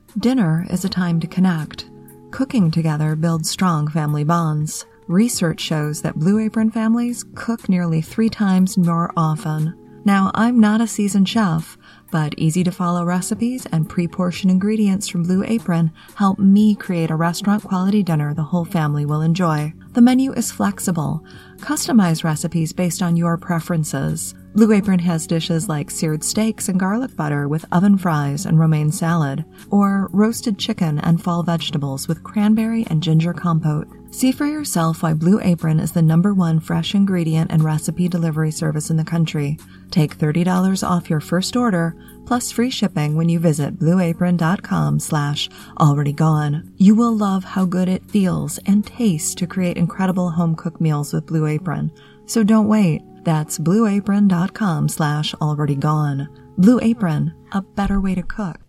Dinner is a time to connect. Cooking together builds strong family bonds. Research shows that Blue Apron families cook nearly 3 times more often. Now, I'm not a seasoned chef, but easy-to-follow recipes and pre-portioned ingredients from Blue Apron help me create a restaurant-quality dinner the whole family will enjoy. The menu is flexible. Customize recipes based on your preferences. Blue Apron has dishes like seared steaks and garlic butter with oven fries and romaine salad, or roasted chicken and fall vegetables with cranberry and ginger compote. See for yourself why Blue Apron is the #1 fresh ingredient and recipe delivery service in the country. Take $30 off your first order, plus free shipping when you visit blueapron.com/alreadygone. You will love how good it feels and tastes to create incredible home-cooked meals with Blue Apron. So don't wait. That's blueapron.com/alreadygone. Blue Apron, a better way to cook.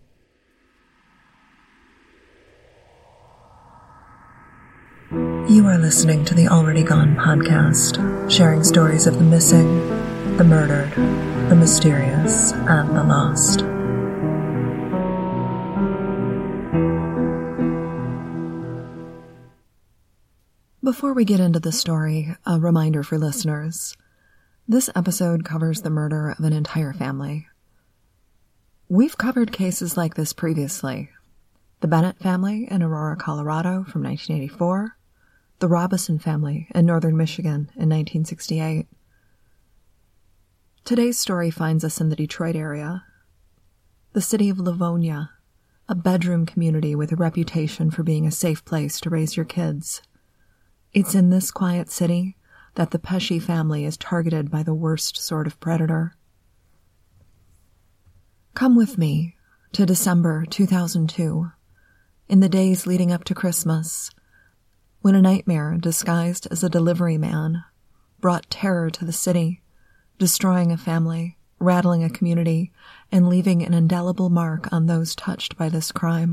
You are listening to the Already Gone podcast, sharing stories of the missing, the murdered, the mysterious, and the lost. Before we get into the story, a reminder for listeners. This episode covers the murder of an entire family. We've covered cases like this previously. The Bennett family in Aurora, Colorado from 1984, the Robison family in northern Michigan in 1968. Today's story finds us in the Detroit area, the city of Livonia, a bedroom community with a reputation for being a safe place to raise your kids. It's in this quiet city that the Pesci family is targeted by the worst sort of predator. Come with me to December 2002, in the days leading up to Christmas, when a nightmare disguised as a delivery man brought terror to the city, destroying a family, rattling a community, and leaving an indelible mark on those touched by this crime.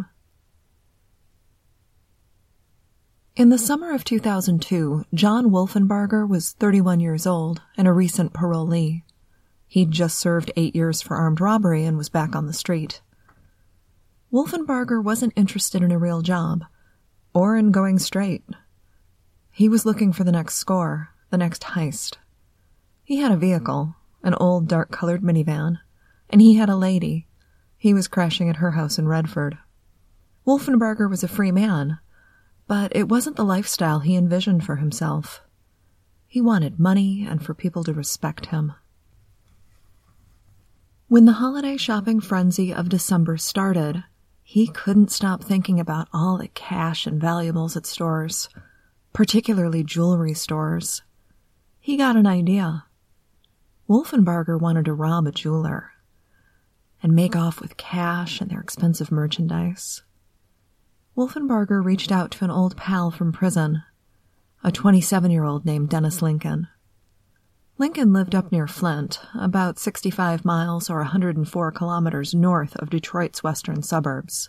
In the summer of 2002, John Wolfenbarger was 31 years old and a recent parolee. He'd just served 8 years for armed robbery and was back on the street. Wolfenbarger wasn't interested in a real job, or in going straight. He was looking for the next score, the next heist. He had a vehicle, an old dark-colored minivan, and he had a lady. He was crashing at her house in Redford. Wolfenbarger was a free man, but it wasn't the lifestyle he envisioned for himself. He wanted money and for people to respect him. When the holiday shopping frenzy of December started, he couldn't stop thinking about all the cash and valuables at stores, particularly jewelry stores. He got an idea. Wolfenbarger wanted to rob a jeweler and make off with cash and their expensive merchandise. Wolfenbarger reached out to an old pal from prison, a 27-year-old named Dennis Lincoln. Lincoln lived up near Flint, about 65 miles or 104 kilometers north of Detroit's western suburbs.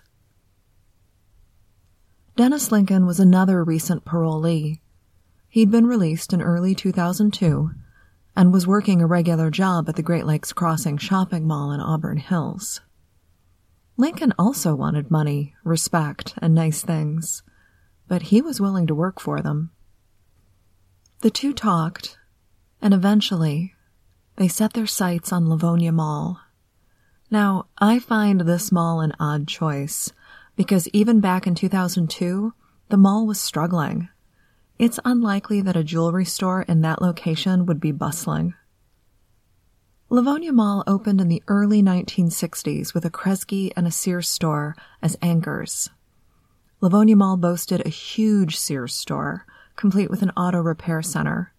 Dennis Lincoln was another recent parolee. He'd been released in early 2002 and was working a regular job at the Great Lakes Crossing shopping mall in Auburn Hills. Lincoln also wanted money, respect, and nice things, but he was willing to work for them. The two talked, and eventually, they set their sights on Livonia Mall. Now, I find this mall an odd choice, because even back in 2002, the mall was struggling. It's unlikely that a jewelry store in that location would be bustling. Livonia Mall opened in the early 1960s with a Kresge and a Sears store as anchors. Livonia Mall boasted a huge Sears store, complete with an auto repair center.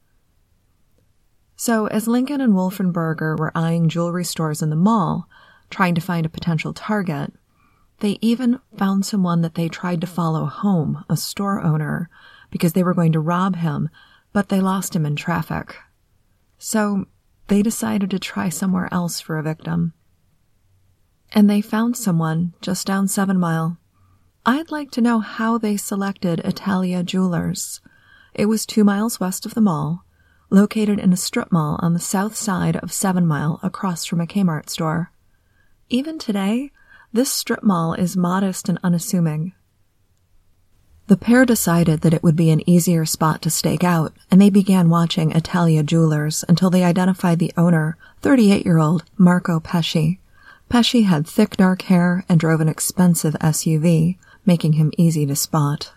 So as Lincoln and Wolfenbarger were eyeing jewelry stores in the mall, trying to find a potential target, they even found someone that they tried to follow home, a store owner, because they were going to rob him, but they lost him in traffic. So they decided to try somewhere else for a victim. And they found someone just down 7 Mile. I'd like to know how they selected Italia Jewelers. It was 2 miles west of the mall, located in a strip mall on the south side of 7 Mile across from a Kmart store. Even today, This strip mall is modest and unassuming. The pair decided that it would be an easier spot to stake out, and they began watching Italia Jewelers until they identified the owner, 38-year-old Marco Pesci. Pesci had thick dark hair and drove an expensive SUV, making him easy to spot.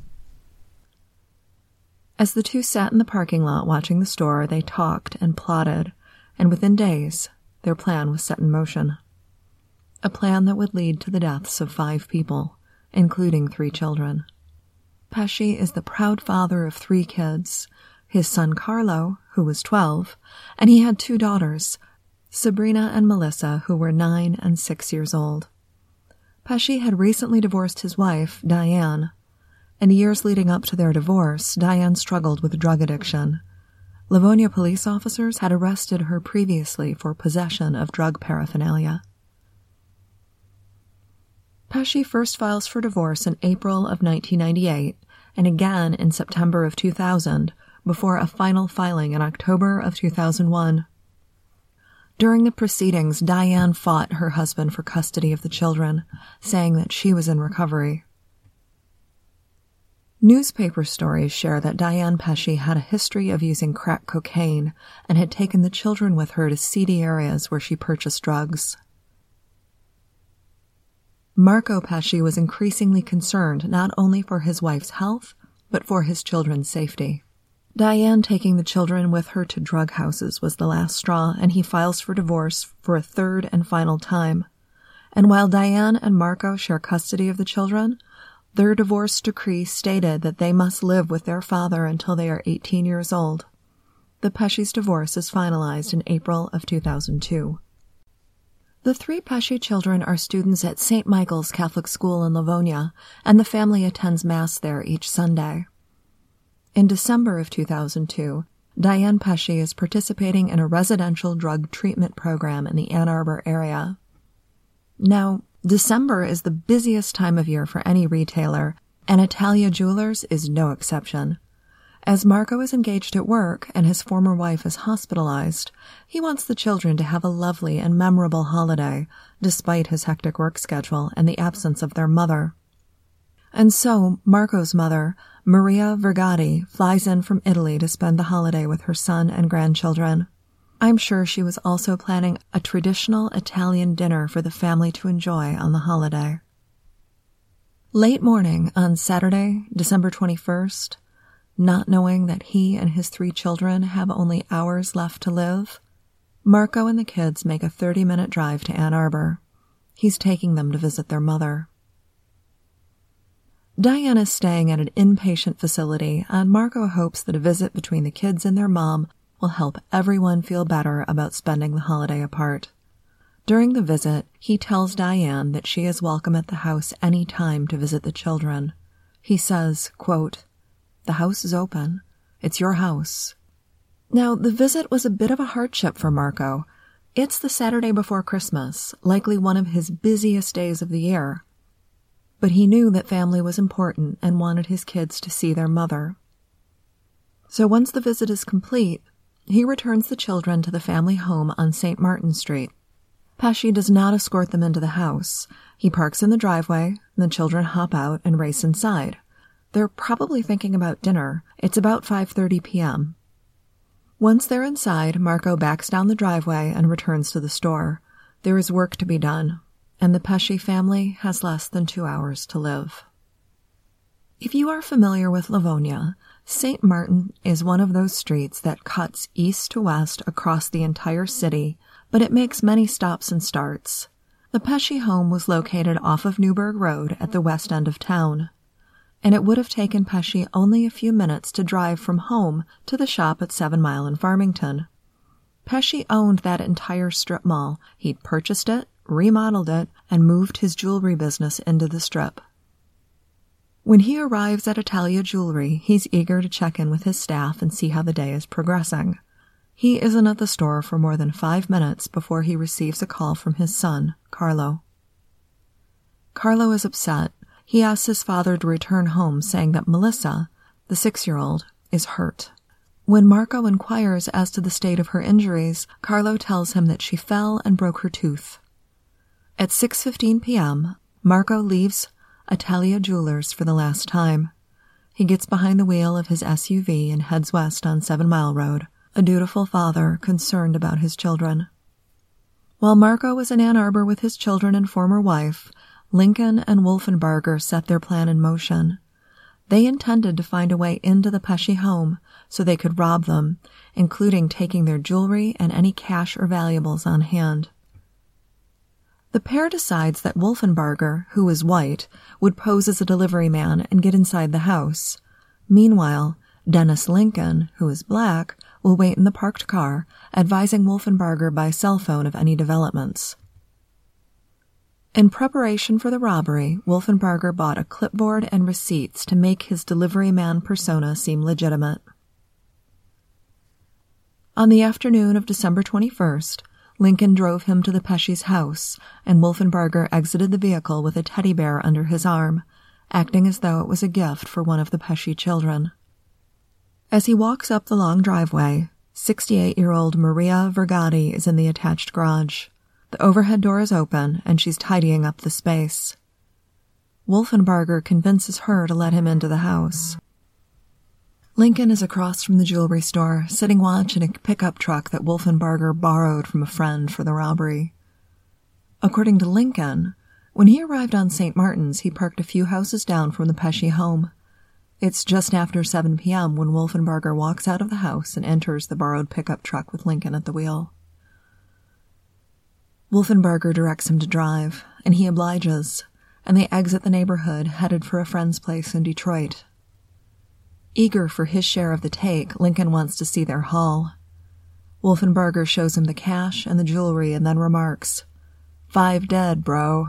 As the two sat in the parking lot watching the store, they talked and plotted, and within days, their plan was set in motion. A plan that would lead to the deaths of 5 people, including 3 children. Pesci is the proud father of 3 kids, his son Carlo, who was 12, and he had 2 daughters, Sabrina and Melissa, who were 9 and 6 years old. Pesci had recently divorced his wife, Diane. In the years leading up to their divorce, Diane struggled with drug addiction. Livonia police officers had arrested her previously for possession of drug paraphernalia. Pesci first files for divorce in April of 1998 and again in September of 2000 before a final filing in October of 2001. During the proceedings, Diane fought her husband for custody of the children, saying that she was in recovery. Newspaper stories share that Diane Pesci had a history of using crack cocaine and had taken the children with her to seedy areas where she purchased drugs. Marco Pesci was increasingly concerned not only for his wife's health, but for his children's safety. Diane taking the children with her to drug houses was the last straw, and he files for divorce for a 3rd and final time. And while Diane and Marco share custody of the children, their divorce decree stated that they must live with their father until they are 18 years old. The Pesci's divorce is finalized in April of 2002. The 3 Pesci children are students at St. Michael's Catholic School in Livonia, and the family attends Mass there each Sunday. In December of 2002, Diane Pesci is participating in a residential drug treatment program in the Ann Arbor area. Now, December is the busiest time of year for any retailer, and Italia Jewelers is no exception. As Marco is engaged at work and his former wife is hospitalized, he wants the children to have a lovely and memorable holiday, despite his hectic work schedule and the absence of their mother. And so, Marco's mother, Maria Vergati, flies in from Italy to spend the holiday with her son and grandchildren. I'm sure she was also planning a traditional Italian dinner for the family to enjoy on the holiday. Late morning on Saturday, December 21st, not knowing that he and his 3 children have only hours left to live, Marco and the kids make a 30-minute drive to Ann Arbor. He's taking them to visit their mother. Diane is staying at an inpatient facility, and Marco hopes that a visit between the kids and their mom will help everyone feel better about spending the holiday apart. During the visit, he tells Diane that she is welcome at the house any time to visit the children. He says, quote, "The house is open. It's your house." Now, the visit was a bit of a hardship for Marco. It's the Saturday before Christmas, likely one of his busiest days of the year. But he knew that family was important and wanted his kids to see their mother. So once the visit is complete, he returns the children to the family home on St. Martin Street. Pesci does not escort them into the house. He parks in the driveway, and the children hop out and race inside. They're probably thinking about dinner. It's about 5:30 p.m. Once they're inside, Marco backs down the driveway and returns to the store. There is work to be done, and the Pesci family has less than 2 hours to live. If you are familiar with Livonia, St. Martin is one of those streets that cuts east to west across the entire city, but it makes many stops and starts. The Pesci home was located off of Newburgh Road at the west end of town, and it would have taken Pesci only a few minutes to drive from home to the shop at 7 Mile in Farmington. Pesci owned that entire strip mall. He'd purchased it, remodeled it, and moved his jewelry business into the strip. When he arrives at Italia Jewelry, he's eager to check in with his staff and see how the day is progressing. He isn't at the store for more than 5 minutes before he receives a call from his son, Carlo. Carlo is upset. He asks his father to return home, saying that Melissa, the 6-year-old, is hurt. When Marco inquires as to the state of her injuries, Carlo tells him that she fell and broke her tooth. At 6:15 p.m., Marco leaves Italia Jewelers for the last time. He gets behind the wheel of his SUV and heads west on 7 Mile Road, a dutiful father concerned about his children. While Marco was in Ann Arbor with his children and former wife, Lincoln and Wolfenbarger set their plan in motion. They intended to find a way into the Pesci home so they could rob them, including taking their jewelry and any cash or valuables on hand. The pair decides that Wolfenbarger, who is white, would pose as a delivery man and get inside the house. Meanwhile, Dennis Lincoln, who is black, will wait in the parked car, advising Wolfenbarger by cell phone of any developments. In preparation for the robbery, Wolfenbarger bought a clipboard and receipts to make his delivery man persona seem legitimate. On the afternoon of December 21st, Lincoln drove him to the Pesci's house, and Wolfenbarger exited the vehicle with a teddy bear under his arm, acting as though it was a gift for one of the Pesci children. As he walks up the long driveway, 68-year-old Maria Vergati is in the attached garage. The overhead door is open, and she's tidying up the space. Wolfenbarger convinces her to let him into the house. Lincoln is across from the jewelry store, sitting watch in a pickup truck that Wolfenbarger borrowed from a friend for the robbery. According to Lincoln, when he arrived on St. Martin's, he parked a few houses down from the Pesci home. It's just after 7 p.m. when Wolfenbarger walks out of the house and enters the borrowed pickup truck with Lincoln at the wheel. Wolfenbarger directs him to drive, and he obliges, and they exit the neighborhood, headed for a friend's place in Detroit. Eager for his share of the take, Lincoln wants to see their haul. Wolfenbarger shows him the cash and the jewelry and then remarks, "5 dead, bro."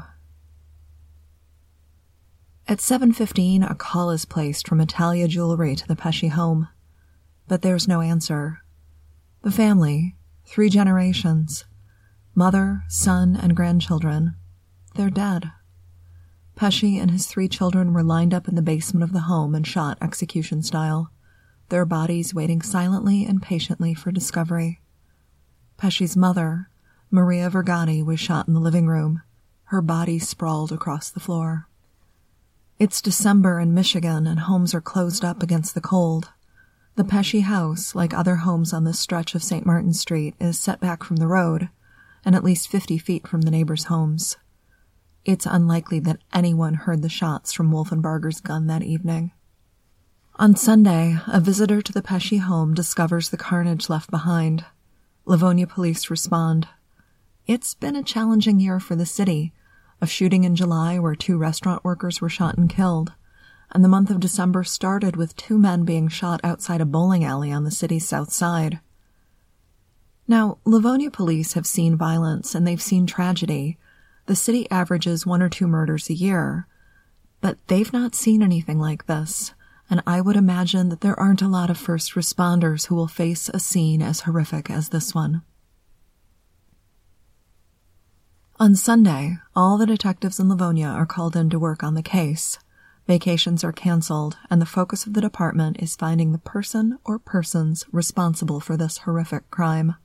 At 7:15, a call is placed from Italia Jewelry to the Pesci home. But there's no answer. The family, 3 generations, mother, son, and grandchildren, they're dead. Pesci and his 3 children were lined up in the basement of the home and shot execution style, their bodies waiting silently and patiently for discovery. Pesci's mother, Maria Vergati, was shot in the living room, her body sprawled across the floor. It's December in Michigan, and homes are closed up against the cold. The Pesci house, like other homes on this stretch of St. Martin Street, is set back from the road, and at least 50 feet from the neighbors' homes. It's unlikely that anyone heard the shots from Wolfenbarger's gun that evening. On Sunday, a visitor to the Pesci home discovers the carnage left behind. Livonia police respond. It's been a challenging year for the city, a shooting in July where 2 restaurant workers were shot and killed, and the month of December started with 2 men being shot outside a bowling alley on the city's south side. Now, Livonia police have seen violence and they've seen tragedy. The city averages 1 or 2 murders a year, but they've not seen anything like this, and I would imagine that there aren't a lot of first responders who will face a scene as horrific as this one. On Sunday, all the detectives in Livonia are called in to work on the case. Vacations are canceled, and the focus of the department is finding the person or persons responsible for this horrific crime.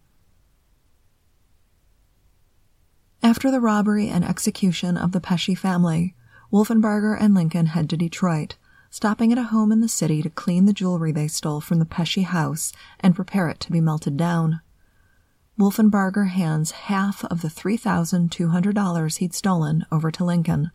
After the robbery and execution of the Pesci family, Wolfenbarger and Lincoln head to Detroit, stopping at a home in the city to clean the jewelry they stole from the Pesci house and prepare it to be melted down. Wolfenbarger hands half of the $3,200 he'd stolen over to Lincoln.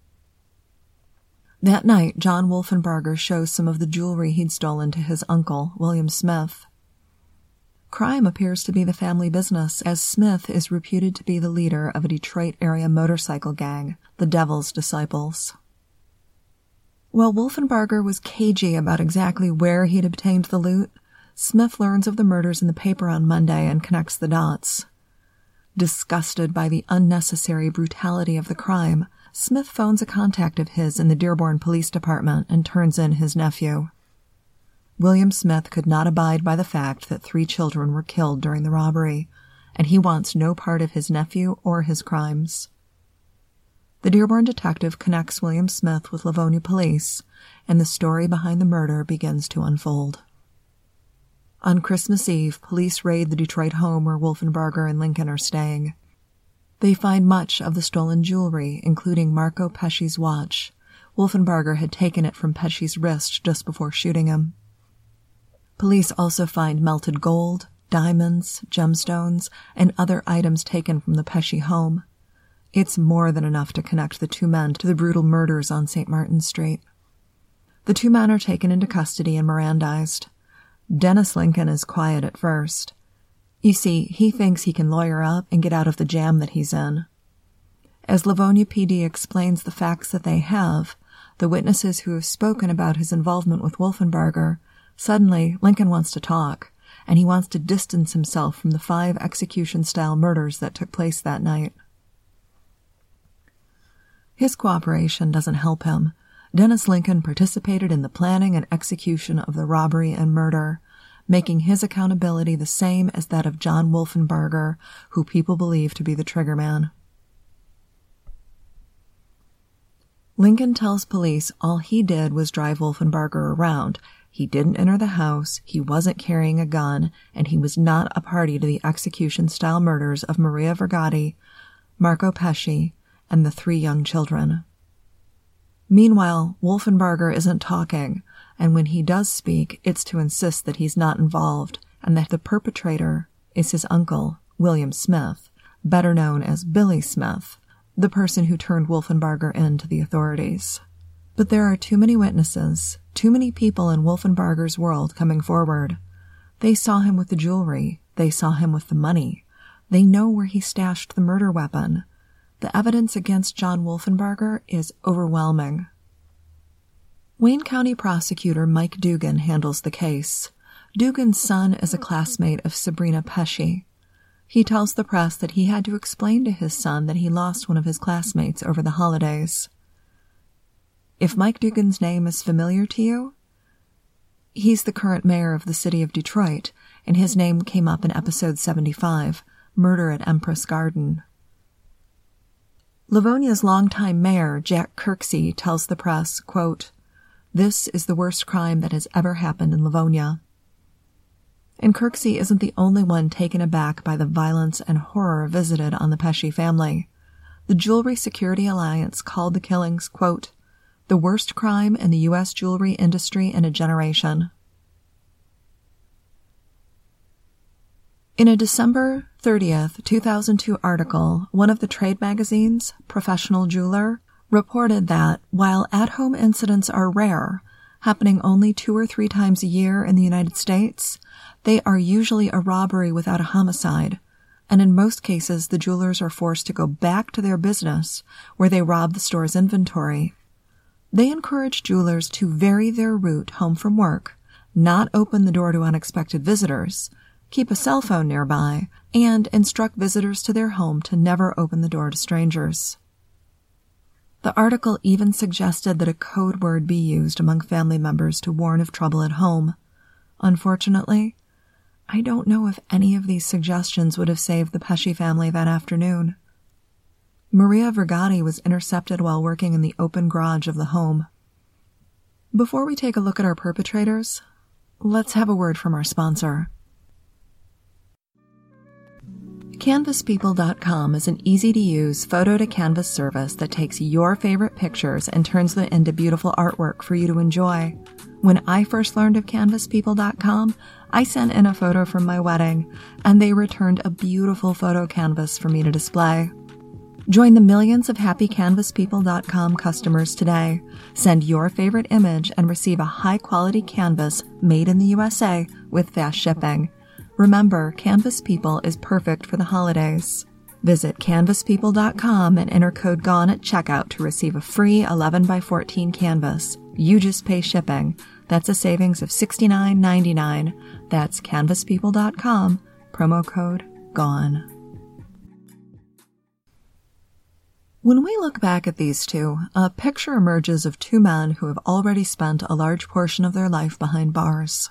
That night, John Wolfenbarger shows some of the jewelry he'd stolen to his uncle, William Smith. Crime appears to be the family business, as Smith is reputed to be the leader of a Detroit-area motorcycle gang, the Devil's Disciples. While Wolfenbarger was cagey about exactly where he'd obtained the loot, Smith learns of the murders in the paper on Monday and connects the dots. Disgusted by the unnecessary brutality of the crime, Smith phones a contact of his in the Dearborn Police Department and turns in his nephew. William Smith could not abide by the fact that 3 children were killed during the robbery, and he wants no part of his nephew or his crimes. The Dearborn detective connects William Smith with Livonia police, and the story behind the murder begins to unfold. On Christmas Eve, police raid the Detroit home where Wolfenbarger and Lincoln are staying. They find much of the stolen jewelry, including Marco Pesci's watch. Wolfenbarger had taken it from Pesci's wrist just before shooting him. Police also find melted gold, diamonds, gemstones, and other items taken from the Pesci home. It's more than enough to connect the two men to the brutal murders on St. Martin's Street. The two men are taken into custody and Mirandized. Dennis Lincoln is quiet at first. You see, he thinks he can lawyer up and get out of the jam that he's in. As Livonia PD explains the facts that they have, the witnesses who have spoken about his involvement with Wolfenbarger, suddenly Lincoln wants to talk, and he wants to distance himself from the 5 execution-style murders that took place that night. His cooperation doesn't help him. Dennis Lincoln participated in the planning and execution of the robbery and murder, making his accountability the same as that of John Wolfenbarger, who people believe to be the triggerman. Lincoln tells police all he did was drive Wolfenbarger around. He didn't enter the house, he wasn't carrying a gun, and he was not a party to the execution-style murders of Maria Vergati, Marco Pesci, and the 3 young children. Meanwhile, Wolfenbarger isn't talking, and when he does speak, it's to insist that he's not involved and that the perpetrator is his uncle, William Smith, better known as Billy Smith, the person who turned Wolfenbarger in to the authorities. But there are too many witnesses, too many people in Wolfenbarger's world coming forward. They saw him with the jewelry. They saw him with the money. They know where he stashed the murder weapon. The evidence against John Wolfenbarger is overwhelming. Wayne County prosecutor Mike Dugan handles the case. Dugan's son is a classmate of Sabrina Pesci. He tells the press that he had to explain to his son that he lost one of his classmates over the holidays. If Mike Dugan's name is familiar to you, he's the current mayor of the city of Detroit, and his name came up in episode 75, Murder at Empress Garden. Livonia's longtime mayor, Jack Kirksey, tells the press, quote, "This is the worst crime that has ever happened in Livonia." And Kirksey isn't the only one taken aback by the violence and horror visited on the Pesci family. The Jewelry Security Alliance called the killings, quote, "the worst crime in the U.S. jewelry industry in a generation." In a December 30th, 2002 article, one of the trade magazines, Professional Jeweler, reported that while at-home incidents are rare, happening only 2 or 3 times a year in the United States, they are usually a robbery without a homicide, and in most cases the jewelers are forced to go back to their business where they rob the store's inventory. They encourage jewelers to vary their route home from work, not open the door to unexpected visitors, keep a cell phone nearby, and instruct visitors to their home to never open the door to strangers. The article even suggested that a code word be used among family members to warn of trouble at home. Unfortunately, I don't know if any of these suggestions would have saved the Pesci family that afternoon. Maria Vergati was intercepted while working in the open garage of the home. Before we take a look at our perpetrators, let's have a word from our sponsor. CanvasPeople.com is an easy-to-use photo-to-canvas service that takes your favorite pictures and turns them into beautiful artwork for you to enjoy. When I first learned of CanvasPeople.com, I sent in a photo from my wedding, and they returned a beautiful photo canvas for me to display. Join the millions of happy CanvasPeople.com customers today. Send your favorite image and receive a high-quality canvas made in the USA with fast shipping. Remember, Canvas People is perfect for the holidays. Visit CanvasPeople.com and enter code GONE at checkout to receive a free 11x14 canvas. You just pay shipping. That's a savings of $69.99. That's CanvasPeople.com, promo code GONE. When we look back at these two, a picture emerges of 2 men who have already spent a large portion of their life behind bars.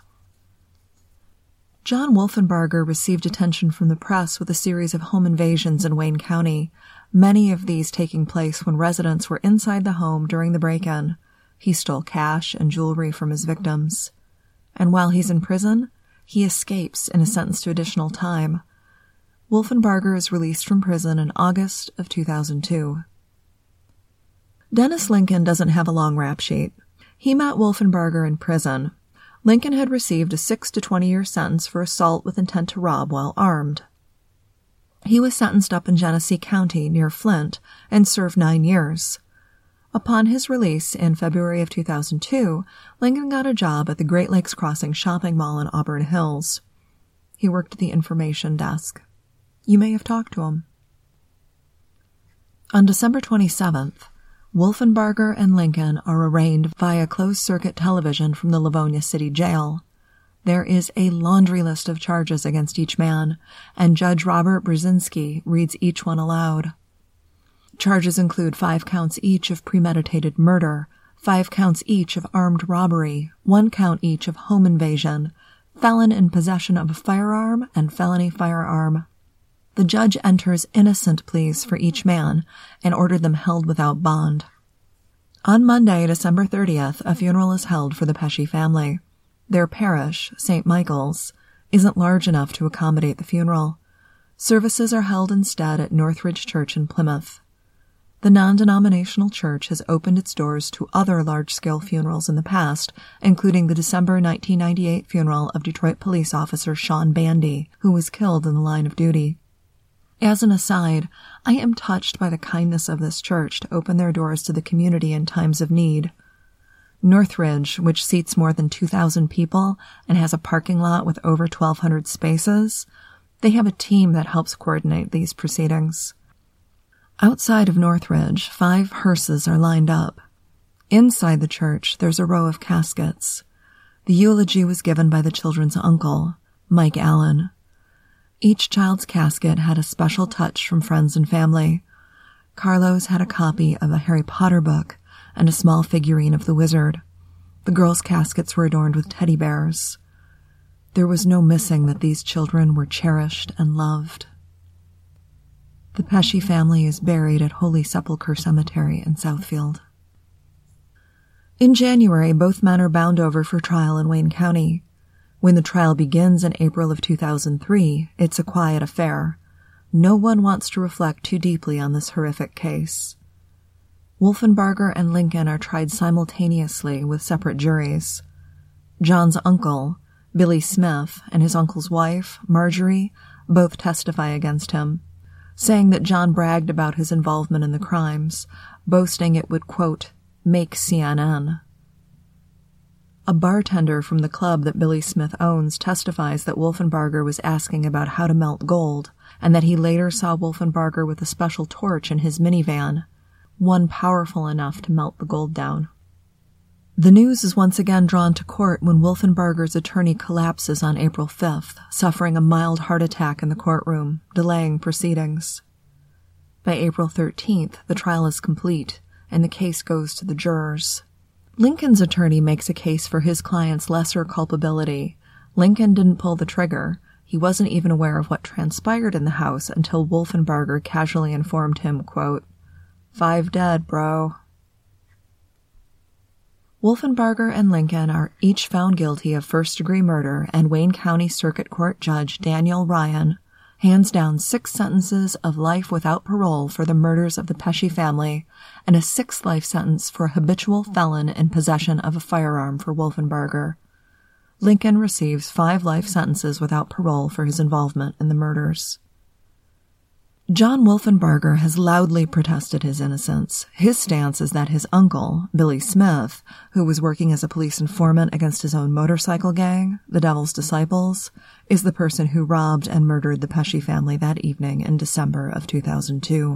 John Wolfenbarger received attention from the press with a series of home invasions in Wayne County, many of these taking place when residents were inside the home during the break-in. He stole cash and jewelry from his victims. And while he's in prison, he escapes in a sentence to additional time. Wolfenbarger is released from prison in August of 2002. Dennis Lincoln doesn't have a long rap sheet. He met Wolfenbarger in prison. Lincoln had received a 6 to 20-year sentence for assault with intent to rob while armed. He was sentenced up in Genesee County near Flint and served 9 years. Upon his release in February of 2002, Lincoln got a job at the Great Lakes Crossing shopping mall in Auburn Hills. He worked at the information desk. You may have talked to him. On December 27th, Wolfenbarger and Lincoln are arraigned via closed-circuit television from the Livonia City Jail. There is a laundry list of charges against each man, and Judge Robert Brzezinski reads each one aloud. Charges include 5 counts each of premeditated murder, 5 counts each of armed robbery, 1 count each of home invasion, felon in possession of a firearm, and felony firearm. The judge enters innocent pleas for each man and ordered them held without bond. On Monday, December 30th, a funeral is held for the Pesci family. Their parish, St. Michael's, isn't large enough to accommodate the funeral. Services are held instead at Northridge Church in Plymouth. The non-denominational church has opened its doors to other large-scale funerals in the past, including the December 1998 funeral of Detroit police officer Sean Bandy, who was killed in the line of duty. As an aside, I am touched by the kindness of this church to open their doors to the community in times of need. Northridge, which seats more than 2,000 people and has a parking lot with over 1,200 spaces, they have a team that helps coordinate these proceedings. Outside of Northridge, 5 hearses are lined up. Inside the church, there's a row of caskets. The eulogy was given by the children's uncle, Mike Allen. Each child's casket had a special touch from friends and family. Carlos had a copy of a Harry Potter book and a small figurine of the wizard. The girls' caskets were adorned with teddy bears. There was no missing that these children were cherished and loved. The Pesci family is buried at Holy Sepulchre Cemetery in Southfield. In January, both men are bound over for trial in Wayne County. When the trial begins in April of 2003, it's a quiet affair. No one wants to reflect too deeply on this horrific case. Wolfenbarger and Lincoln are tried simultaneously with separate juries. John's uncle, Billy Smith, and his uncle's wife, Marjorie, both testify against him, saying that John bragged about his involvement in the crimes, boasting it would, quote, make CNN. A bartender from the club that Billy Smith owns testifies that Wolfenbarger was asking about how to melt gold, and that he later saw Wolfenbarger with a special torch in his minivan, one powerful enough to melt the gold down. The news is once again drawn to court when Wolfenbarger's attorney collapses on April 5th, suffering a mild heart attack in the courtroom, delaying proceedings. By April 13th, the trial is complete, and the case goes to the jurors. Lincoln's attorney makes a case for his client's lesser culpability. Lincoln didn't pull the trigger. He wasn't even aware of what transpired in the house until Wolfenbarger casually informed him, quote, 5 dead, bro. Wolfenbarger and Lincoln are each found guilty of first-degree murder, and Wayne County Circuit Court Judge Daniel Ryan hands down 6 sentences of life without parole for the murders of the Pesci family and a 6th life sentence for a habitual felon in possession of a firearm for Wolfenbarger. Lincoln receives 5 life sentences without parole for his involvement in the murders. John Wolfenbarger has loudly protested his innocence. His stance is that his uncle, Billy Smith, who was working as a police informant against his own motorcycle gang, the Devil's Disciples, is the person who robbed and murdered the Pesci family that evening in December of 2002.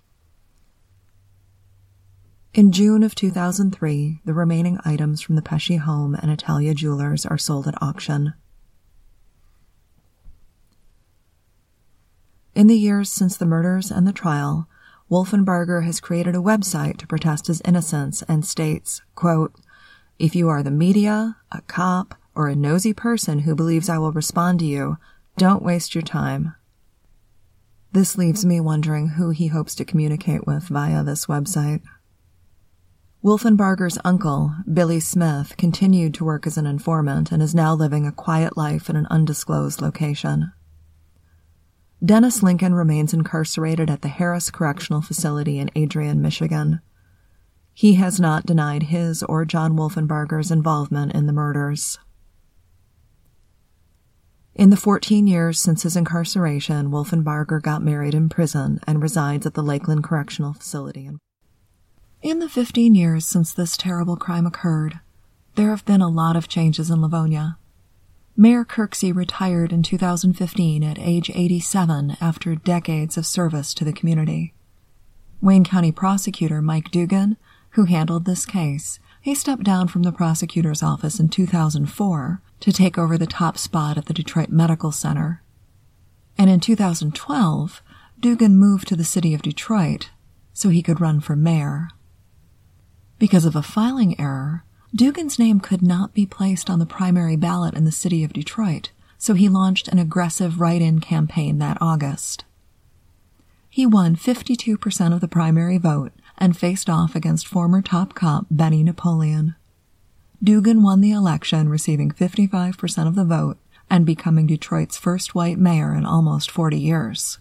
In June of 2003, the remaining items from the Pesci home and Italia Jewelers are sold at auction. In the years since the murders and the trial, Wolfenbarger has created a website to protest his innocence and states, quote, if you are the media, a cop, or a nosy person who believes I will respond to you, don't waste your time. This leaves me wondering who he hopes to communicate with via this website. Wolfenbarger's uncle, Billy Smith, continued to work as an informant and is now living a quiet life in an undisclosed location. Dennis Lincoln remains incarcerated at the Harris Correctional Facility in Adrian, Michigan. He has not denied his or John Wolfenbarger's involvement in the murders. In the 14 years since his incarceration, Wolfenbarger got married in prison and resides at the Lakeland Correctional Facility. In the 15 years since this terrible crime occurred, there have been a lot of changes in Livonia. Mayor Kirksey retired in 2015 at age 87 after decades of service to the community. Wayne County Prosecutor Mike Dugan, who handled this case, he stepped down from the prosecutor's office in 2004 to take over the top spot at the Detroit Medical Center. And in 2012, Dugan moved to the city of Detroit so he could run for mayor. Because of a filing error, Dugan's name could not be placed on the primary ballot in the city of Detroit, so he launched an aggressive write-in campaign that August. He won 52% of the primary vote and faced off against former top cop Benny Napoleon. Dugan won the election, receiving 55% of the vote and becoming Detroit's first white mayor in almost 40 years.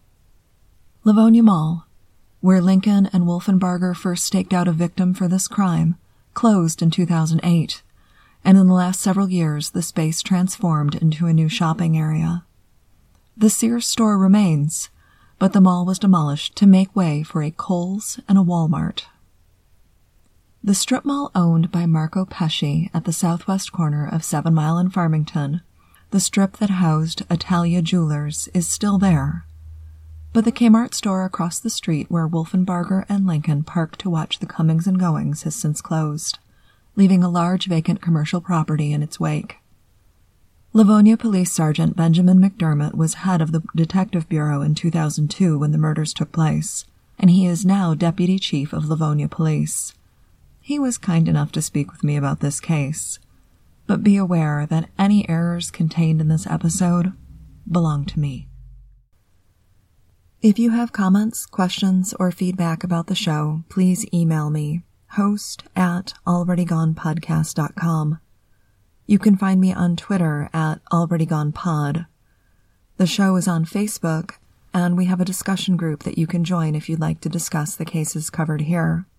Livonia Mall, where Lincoln and Wolfenbarger first staked out a victim for this crime, closed in 2008, and in the last several years the space transformed into a new shopping area. The Sears store remains, but the mall was demolished to make way for a Kohl's and a Walmart. The strip mall owned by Marco Pesci at the southwest corner of 7 Mile and Farmington, the strip that housed Italia Jewelers, is still there. But the Kmart store across the street where Wolfenbarger and Lincoln parked to watch the comings and goings has since closed, leaving a large vacant commercial property in its wake. Livonia Police Sergeant Benjamin McDermott was head of the Detective Bureau in 2002 when the murders took place, and he is now Deputy Chief of Livonia Police. He was kind enough to speak with me about this case, but be aware that any errors contained in this episode belong to me. If you have comments, questions, or feedback about the show, please email me, host@alreadygonepodcast.com. You can find me on Twitter @alreadygonepod. The show is on Facebook, and we have a discussion group that you can join if you'd like to discuss the cases covered here.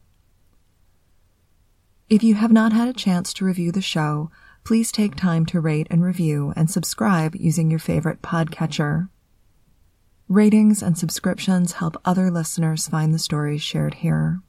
If you have not had a chance to review the show, please take time to rate and review and subscribe using your favorite podcatcher. Ratings and subscriptions help other listeners find the stories shared here.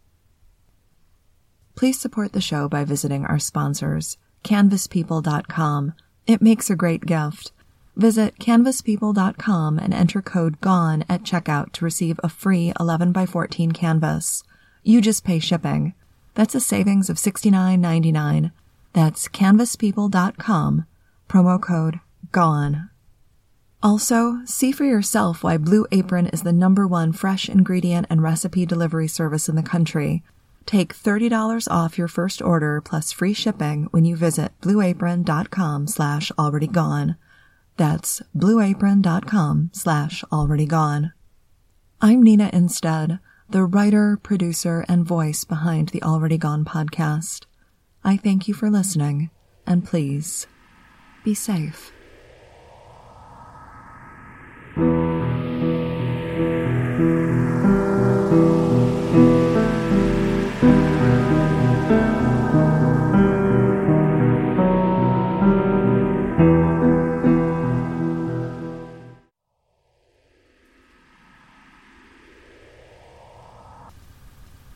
Please support the show by visiting our sponsors, canvaspeople.com. It makes a great gift. Visit canvaspeople.com and enter code GONE at checkout to receive a free 11x14 canvas. You just pay shipping. That's a savings of $69.99. That's canvaspeople.com, promo code GONE. Also, see for yourself why Blue Apron is the #1 fresh ingredient and recipe delivery service in the country. Take $30 off your first order plus free shipping when you visit blueapron.com/alreadygone. That's blueapron.com/alreadygone. I'm Nina Instead, the writer, producer, and voice behind the Already Gone podcast. I thank you for listening, and please, be safe.